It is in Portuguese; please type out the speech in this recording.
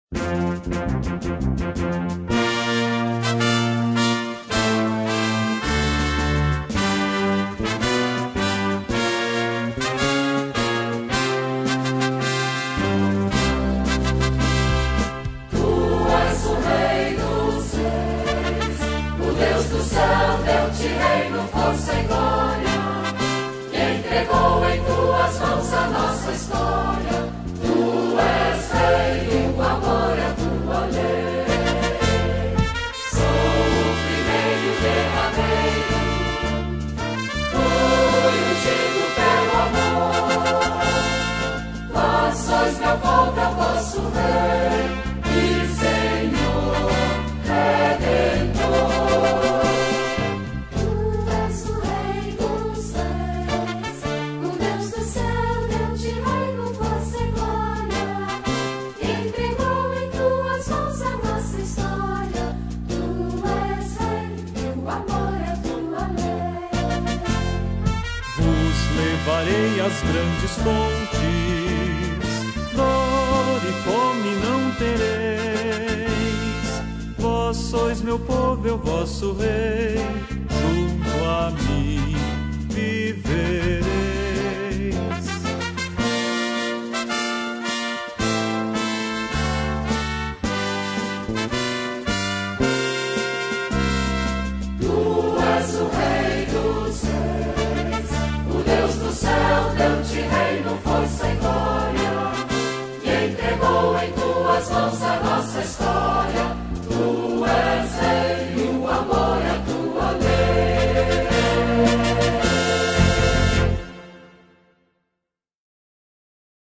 Levarei as grandes fontes, dor e fome não tereis. Vós sois meu povo, eu vosso rei, junto a mim vivereis. Tu és o rei dos reis, o Deus do céu deu-te reino, força e glória, e entregou em tuas mãos